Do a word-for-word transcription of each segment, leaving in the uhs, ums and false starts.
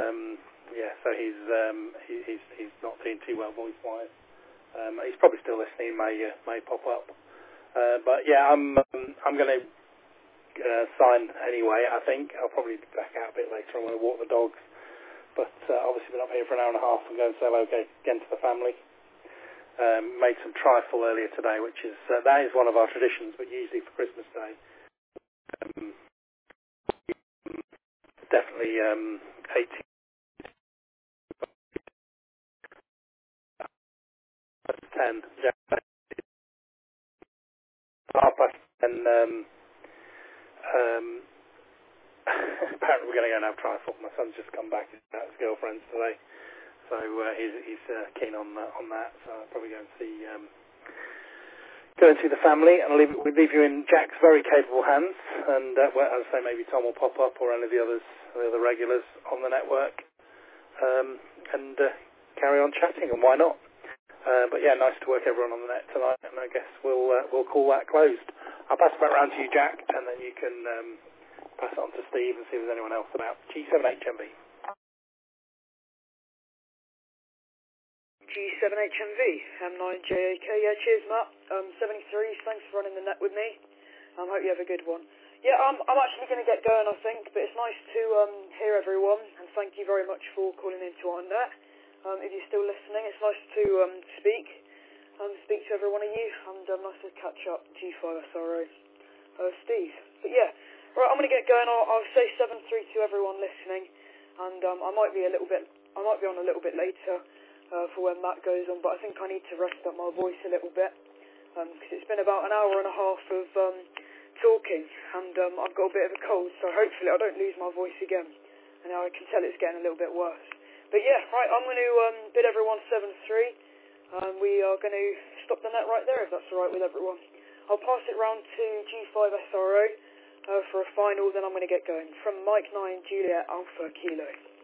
um, yeah, so he's um, he, he's he's not doing too well voice-wise. Um, he's probably still listening. May uh, may pop up. Uh, but yeah, I'm um, I'm going to uh, sign anyway. I think I'll probably be back out a bit later. I'm going to walk the dogs. But uh, obviously been up here for an hour and a half and go and say hello again to the family. Um, made some trifle earlier today, which is uh, that is one of our traditions. But usually for Christmas Day, um, definitely um, eighteen to ten. Yeah, half past ten. Um, um, apparently we're going to go and have trifle. My son's just come back with his girlfriends today, so uh, he's he's uh, keen on uh, on that. So I'll probably go and see. Um, Go and see the family, and I'll leave, we'll leave you in Jack's very capable hands. And uh, well, as I say, maybe Tom will pop up, or any of the others, the other regulars on the network, um, and uh, carry on chatting. And why not? Uh, but yeah, nice to work everyone on the net tonight. And I guess we'll uh, we'll call that closed. I'll pass it back round to you, Jack, and then you can um, pass it on to Steve and see if there's anyone else about G seven H M V. G seven H M V, M nine J A K, yeah, cheers Matt, um, seventy-three, thanks for running the net with me, I um, hope you have a good one. Yeah, um, I'm actually going to get going I think, but it's nice to um, hear everyone, and thank you very much for calling into our net. Um, if you're still listening, it's nice to um, speak, um, speak to every one of you, and um, nice to catch up, G five S R O, uh, Steve. But yeah, right, I'm going to get going, I'll, I'll say seven three to everyone listening, and um, I might be a little bit, I might be on a little bit later, Uh, for when Matt goes on, but I think I need to rest up my voice a little bit because um, it's been about an hour and a half of um, talking, and um, I've got a bit of a cold, so hopefully I don't lose my voice again. And now I can tell it's getting a little bit worse. But yeah, right, I'm going to um, bid everyone seven three, and we are going to stop the net right there if that's alright with everyone. I'll pass it round to G five S R O uh, for a final, then I'm going to get going. From Mike nine Juliet Alpha Kilo.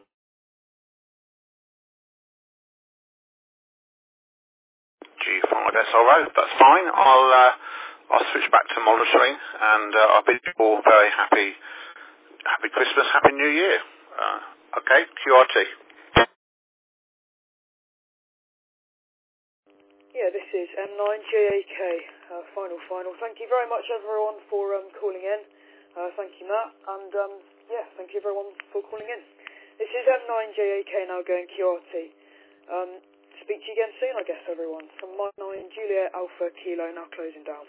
G five S R O, that's fine. I'll uh, I'll switch back to monitoring, and uh, I'll bid you all very happy, happy Christmas, happy New Year. Uh, okay, Q R T. Yeah, this is M nine J A K, uh, final, final. Thank you very much, everyone, for um, calling in. Uh, thank you, Matt, and um, yeah, thank you, everyone, for calling in. This is M nine J A K now going Q R T. Um, speak to you again soon, I guess, everyone. From Mike nine Juliet Alpha Kilo now closing down.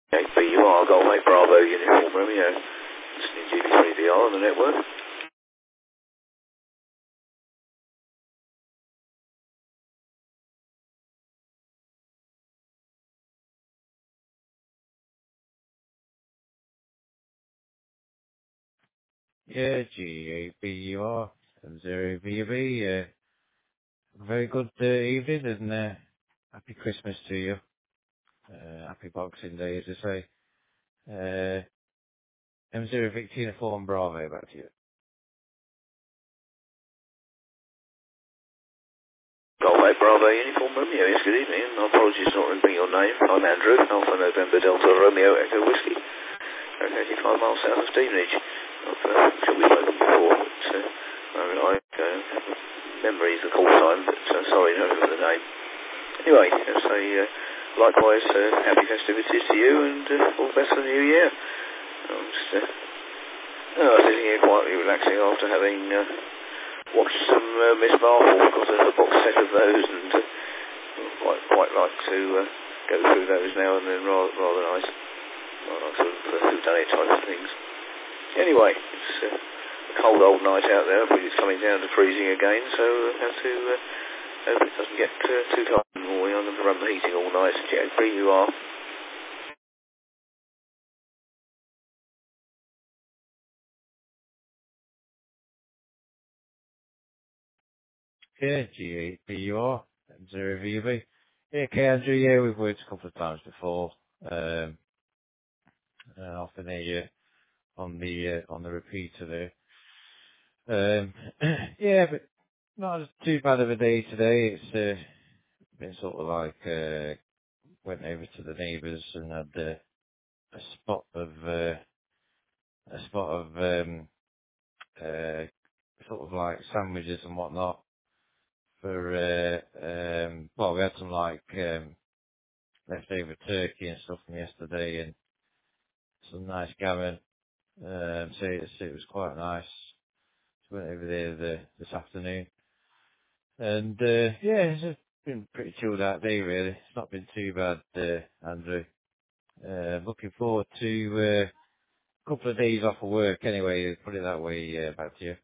Okay, but you are Golf eight Bravo Uniform Romeo. Listening G B three V R on the network. Yeah, G eight B U R and zero V B. Uh, very good uh, evening and uh, happy Christmas to you. Uh, happy Boxing Day, as I say. Uh, M zero Victor Uniform Bravo, back to you. Golf eight Bravo Uniform Romeo, yes, good evening. Apologies not remembering your name. I'm Andrew, Alpha November Delta Romeo Echo Whiskey. eighty-five miles south of Stevenage. I've uh, sure we've spoken before, but uh, I, I uh, have memory is the call sign, but uh, sorry, don't remember the name. Anyway, I say uh, likewise, uh, happy festivities to you and uh, all the best for the new year. I'm just uh, oh, sitting here quietly relaxing after having uh, watched some uh, Miss Marvel. I've got a, a box set of those and uh, quite, quite like to uh, go through those now and then, rather, rather nice. Well, like sort of uh, whodunit type of things. Anyway, it's uh, a cold old night out there. I think it's coming down to freezing again, so I uh, have to uh, hope it doesn't get uh, too cold in the morning. I'm going to run the heating all night. Yeah, free you are. Yeah, G eight B U R and zero V B. Yeah, okay, Andrew, yeah, we've worked a couple of times before. Um, uh, often a, uh, on the, uh, on the repeater there. Um, yeah, but not too bad of a day today. It's, uh, been sort of like, uh, went over to the neighbours and had uh, a spot of uh, a spot of um, uh, sort of like sandwiches and whatnot for uh, um, well, we had some like um, leftover turkey and stuff from yesterday and some nice gammon. Um, so it, so it was quite nice. So went over there the, this afternoon and uh, yeah, it's just been a pretty chilled out day really. It's not been too bad, uh, Andrew. Uh, looking forward to. Uh, couple of days off of work anyway, put it that way, uh, back to you.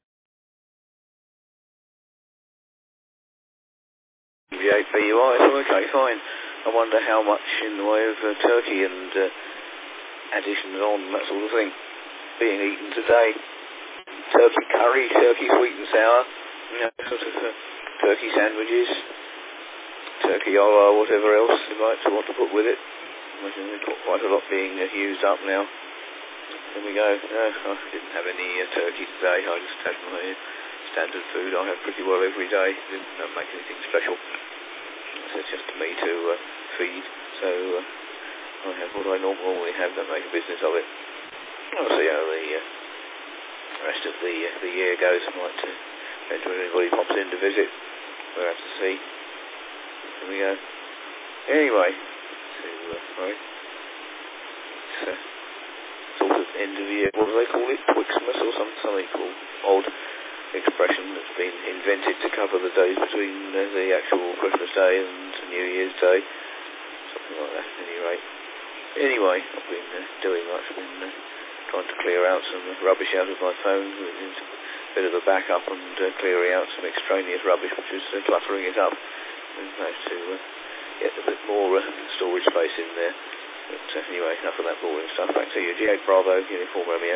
V eight B U R, so okay, fine. I wonder how much in the way of uh, turkey and uh, additions on, that sort of thing, being eaten today. Turkey curry, turkey sweet and sour, you know, sort of uh, turkey sandwiches, turkey or whatever else you might want to put with it. Imagine there's got quite a lot being uh, used up now. There we go. No, I didn't have any uh, turkey today. I just had my uh, standard food I have pretty well every day. Didn't uh, make anything special. So it's just me to uh, feed. So uh, I have what I normally have. Don't make a business of it. I'll see how the uh, rest of the uh, the year goes. I might uh, depend when anybody pops in to visit. We'll have to see. There we go. Anyway, so uh, right. It's, uh, sort of end of year, what do they call it, Twixmas or something, something called odd expression that's been invented to cover the days between uh, the actual Christmas Day and New Year's Day, something like that at any rate. Anyway, I've been uh, doing much, I've been uh, trying to clear out some rubbish out of my phone, it's a bit of a backup and uh, clearing out some extraneous rubbish which is uh, cluttering it up. We've managed to uh, get a bit more uh, storage space in there. But uh, anyway, enough of that boring stuff. Back to you. G eight Bravo, Uniform Romeo.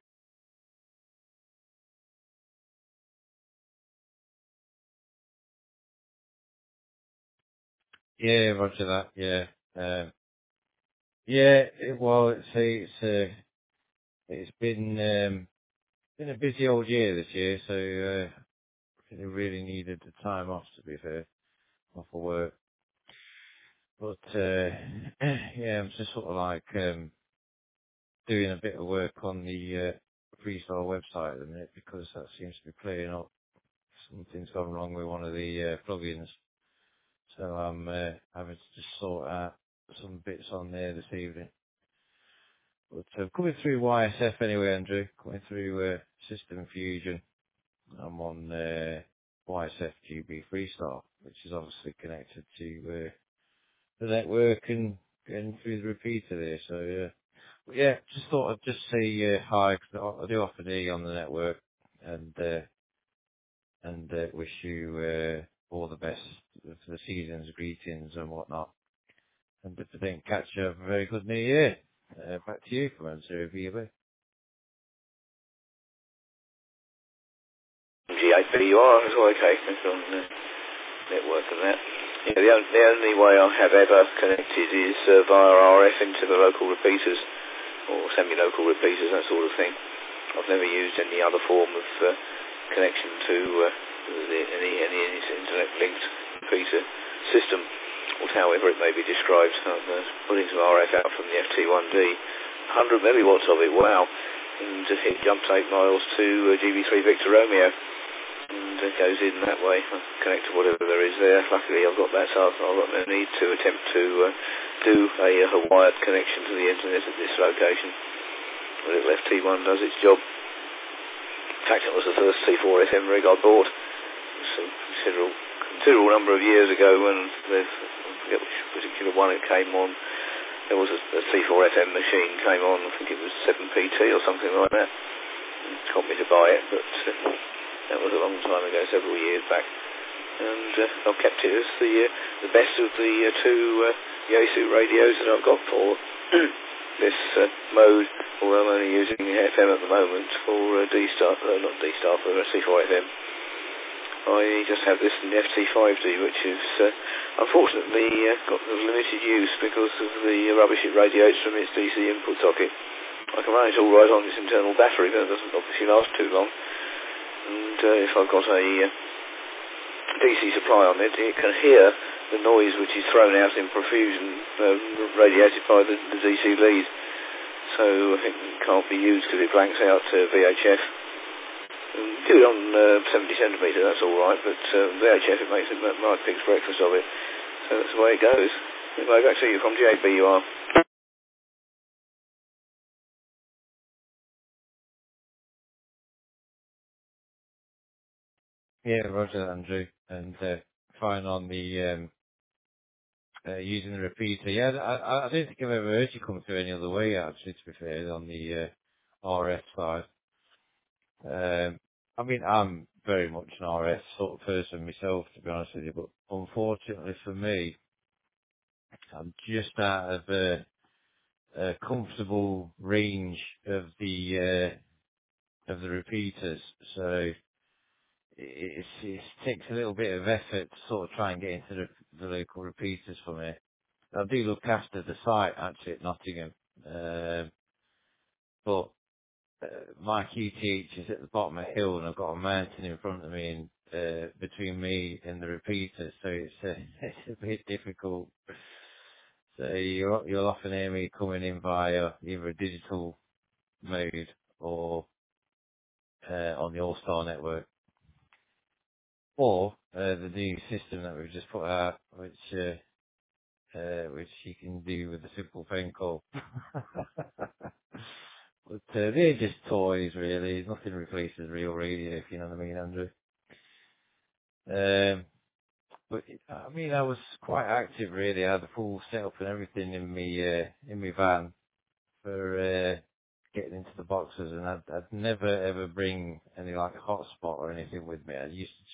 Yeah, roger that, yeah. Um, yeah, it, well, it's, it's, uh, it's been, um, been a busy old year this year, so, uh, I think I really needed the time off, to be fair, off of work. But, uh, yeah, I'm just sort of like, um, doing a bit of work on the, uh, Freestyle website at the minute, because that seems to be playing up. Something's gone wrong with one of the, uh, plugins. So I'm uh, having to just sort out some bits on there this evening. But uh, coming through Y S F anyway, Andrew. Coming through uh, System Fusion. I'm on uh, Y S F G B Freestyle, which is obviously connected to uh, the network and getting through the repeater there. So yeah, but yeah, just thought I'd just say uh, hi, 'cause I I do often hear you on the network, and uh, and uh, wish you uh, all the best for the season's greetings and whatnot. And if I didn't catch you, have a very good New Year. Uh, back to you, from Zero V B. G eight B U R as well, okay, it's on the network and that. Yeah, the, only, the only way I have ever connected is uh, via R F into the local repeaters, or semi-local repeaters, that sort of thing. I've never used any other form of uh, connection to uh, the, any, any, any internet-linked repeater system, or however it may be described. I'm uh, putting some R F out from the F T one D, one hundred milliwatts of it, wow, and uh, it jumps eight miles to uh, G B three Victor Romeo, and it goes in that way. I connect to whatever there is there. Luckily I've got that, so I've got no need to attempt to uh, do a, a wired connection to the internet at this location. The little F T one does its job. In fact, it was the first C four F M rig I bought. It was a considerable, considerable number of years ago when the, I forget which particular one it came on. There was a, a C four F M machine came on, I think it was seven P T or something like that. It got me to buy it, but uh, that was a long time ago, several years back. And uh, I've kept it as the uh, the best of the uh, two uh, Yaesu radios that I've got for this uh, mode, although I'm only using F M at the moment for uh, D-Star, no, not D-Star, for uh, C four F M. I just have this in the F T five D, which is uh, unfortunately uh, got limited use because of the rubbish it radiates from its D C input socket. I can run it all right on its internal battery, but it doesn't obviously last too long. And uh, if I've got a uh, D C supply on it, it can hear the noise which is thrown out in profusion, uh, radiated by the, the D C lead. So I think it can't be used because it blanks out uh, V H F. Um, do it on uh, seventy centimetre, that's all right, but uh, V H F, it makes it my pig's breakfast of it. So that's the way it goes. Anyway, back to you from G eight B U R. Yeah, Roger, Andrew, and uh, fine on the um, uh, using the repeater. Yeah, I, I don't think I've ever heard you come through any other way, actually, to be fair, on the uh, R F side. Um, I mean, I'm very much an R F sort of person myself, to be honest with you, but unfortunately for me, I'm just out of a, a comfortable range of the uh, of the repeaters, so it's, it takes a little bit of effort to sort of try and get into the, the local repeaters for me. I do look after the site actually at Nottingham, um, but uh, my Q T H is at the bottom of a hill and I've got a mountain in front of me and uh, between me and the repeater, so it's uh, it's a bit difficult. So you'll, you'll often hear me coming in via either a digital mode or uh, on the All-Star network, or uh, the new system that we've just put out, which uh, uh, which you can do with a simple phone call. But uh, they're just toys, really. Nothing replaces real radio, if you know what I mean, Andrew. Um, but I mean, I was quite active, really. I had the full setup and everything in me uh, in my van for uh, getting into the boxes, and I'd, I'd never ever bring any like hotspot or anything with me. I used to